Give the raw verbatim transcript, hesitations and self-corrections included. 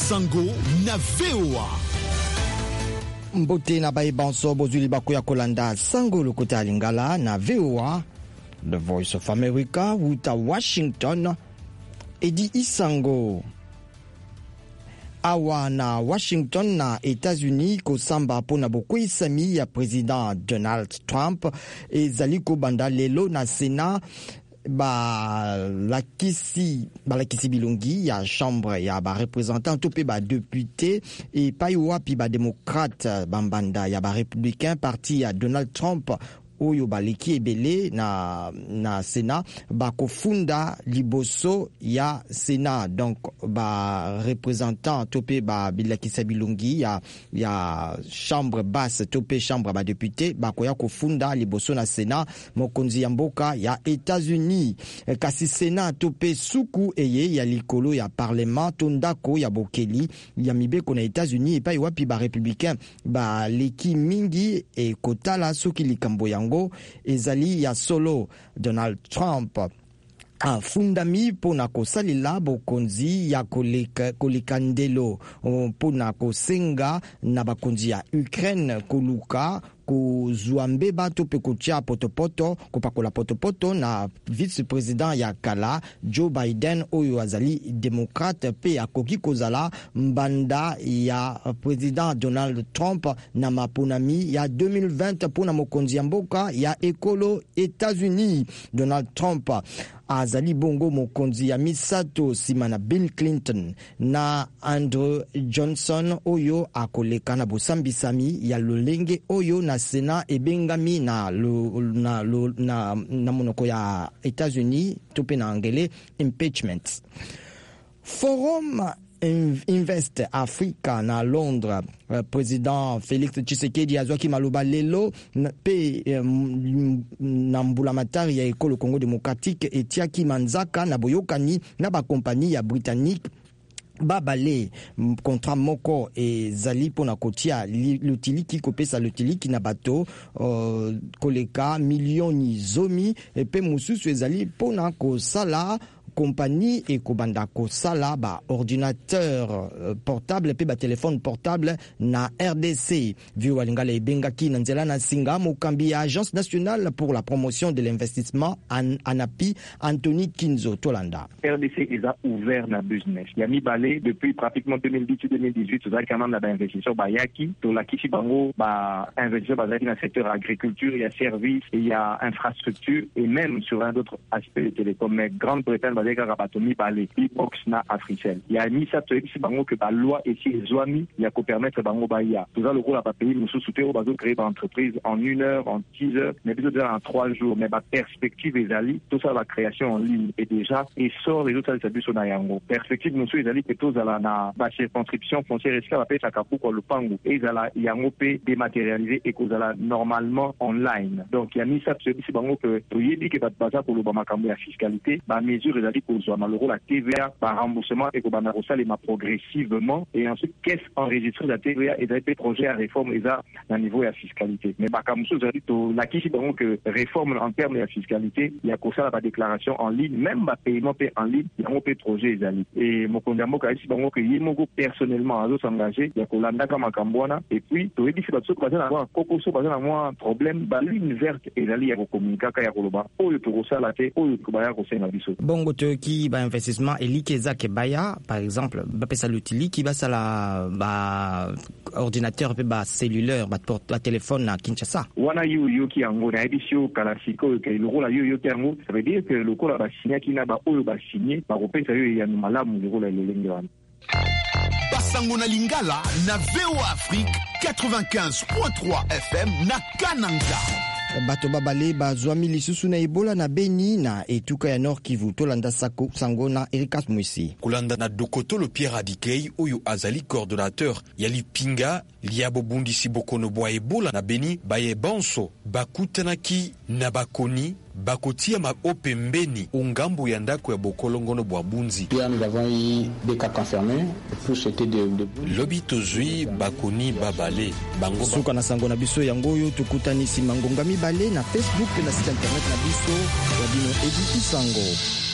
Sango na V O A. Mbote na bae banso bozuli bakoya kolanda Sango lokota lingala na V O A, The Voice of America, wuta Washington, Edi Isango. Awa na Washington na États-Unis kosamba pona bokwesami ya président Donald Trump ezali kobanda lelo na Sénat ba lakisi ba lakisi bilongi ya chambre ya ba représentant topé ba député et paiwa pi ba démocrate bambanda ya ba républicain parti ya Donald Trump oyo baleki ebele na na Sénat ba kofunda liboso ya Sénat, donc ba représentant topé ba bilakisa bilongi ya ya chambre basse topé chambre ba député ba koya kofunda liboso na Sénat mokonzi ya mboka ya États-Unis. Kasi Sénat topé suku eye ya likolo ya parlement tondako ya bokeli ya mibeko na États-Unis epai wapi ba républicain ba leki mingi e kotala soki likambo yango ezali ya solo Donald Trump a fundami pona kosalila bokonzi ya koleka koleka ndelo pona kosenga na bakonzi ya Ukraine koluka kozwa mbeba to pe kotia potopoto kopakola potopoto na vice-président ya kala Joe Biden oyo azali démocrate pe akoki kozala mbanda ya président Donald Trump na maponami ya deux mille vingt pona mokonzi ya mboka ya ekolo États-Unis. Donald Trump azali bongo mokonzi ya misato sima na Bill Clinton na Andrew Johnson oyo akoleka na bosambisami ya lolenge oyo na Sénat ebengami na lo, na, lo, na, na monoko ya États-Unis tope na angele impeachment. Forum Invest Africa na Londres, président Félix Tshisekedi azwaki maloba lelo pe na mbulamatari ya ekolo Congo démocratique etiaki manzaka na boyokani na ba compagnie ya britannique babale contrat moko ezali pona kotia lutiliki kopesa lutiliki na bato uh, koleka milioni zomi pe mususu ezali pona kosala compagnie et kobanda kosala ba ordinateur portable pe ba téléphone portable na R D C. Vio alingala ebengaki na nzela na singa mokambi ya Agence nationale pour la promotion de l'investissement an, ANAPI Anthony Kinzo Tolanda. R D C est ouvert na business. Il y a mis balé depuis pratiquement deux mille dix-huit deux mille dix-huit ça quand même na investisseur ba yaki to la kishi bango ba investisseur ba dans le secteur agriculture, il y a services, il y a infrastructure et même sur un autre aspect de télécom mais Grande-Bretagne ba deka rabatomi ba les box na Africell. Il y a mis ça to kishi bango que ba loi et si zoami il y a ko permettre bango ba ya. Tout ça le rôle à pays nous sous-souter au bazo créer entreprise en une heure, en dix heures, mais plutôt en trois jours mais ba perspective les ali tout ça la création en ligne et déjà et sort les autres services sur na yango. Perspective nous les ali que tous à la na ba circonscription foncière escale va faire kapu ko le pangu et ala yango pe dématérialisé et qu'on ala normalement online. Donc il y a mis ça ce si bango que il dit que ba baza pour le ba makambo ya fiscalité, ba mesure les ali ko zo na le la T V A par remboursement et ko ba na rosale ma progressivement et ensuite qu'est-ce enregistré la T V A et des projets à réforme et ça à niveau de fiscalité. Mais bah comme ça to la qui donc que réforme en termes de fiscalité, il y a comme ça la déclaration en ligne, même ba paiement en ligne, il y a un peu projet les ali. Et mon condamné ka ici donc que yemo personnellement à s'engager, il y a ko landa kama kambwana et puis to dit que ba so ba na avoir koko so ba na moi problème ba ligne verte et ali ya ko communiquer ka ya ko loba o yo to ça la te o yo ko ba ya ko senga biso. Bongo to ki ba investissement elikeza ke baya par exemple ba pesa l'utili qui ba sala ba ordinateur pe ba cellulaire ba porte ba téléphone na Kinshasa. Wana yu yu ki yango na edisio kala siko ke le rôle yu yu yango ça veut dire que le rôle ba signé ki na ba oyo ba signé ba kopesa yu ya malamu le rôle le lenge wana. Basango na Lingala na V O A Afrique quatre-vingt-quinze point trois F M na Kananga. Bato babale bazwami lisusu na Ebola na Beni na etuka ya Nord Kivu tolanda sako sango na Erikas Mwisi. Kolanda na Dokoto le Pierre Adikei oyo azali coordonnateur yali pinga liabo bundisi bokono bwa Ebola na Beni baye banso bakutanaki na bakoni bakotia ma opembeni ungambo ya ndako ya bokolongono bwa bunzi. Nous avons eu des cas confirmés, plus c'était de de lobi tozui bakoni babale bango suka na sango na biso yango yo tukutanisi mangonga mibale na Facebook na site internet na biso ya bino Edith Sango.